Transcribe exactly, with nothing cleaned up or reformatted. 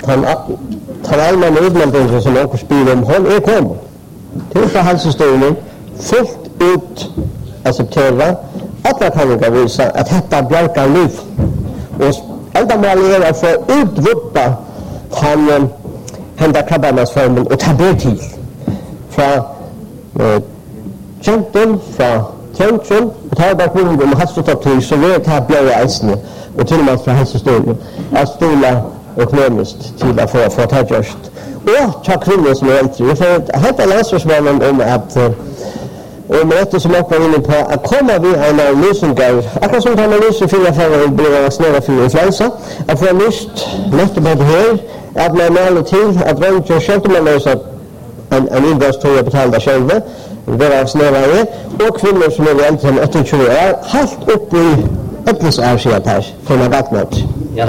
han allmänna utmeldingen som också spyr om hon är kommet. Till för hälsostyrning fullt ut acceptera alla kan jag visa att detta bjärkar liv. Och ändamålet är att få utrota han hända krabbarnas-formen och ta det till. Från eh, kämpen, från tjänsten, och ta bak munnen om hälsotaktik så vet jag att bjärka eisne och till och med från hälsostyrning att stola ekonomiskt till att få, få ta just. Och ta kvinnor som är äldre. För att hämta landsforsmannen om att och med detta som jag var inne på att komma vid en analysengar akkurat som analysen finner för att bli snäva för influensa att få nytt lätt på det här att man målar till att röntga själv man lösa en, en ingångstoja betalda själva det var snäva är och kvinnor som är äldre än åttiotvå år helt upp i äppelsärskilt här för man vattnat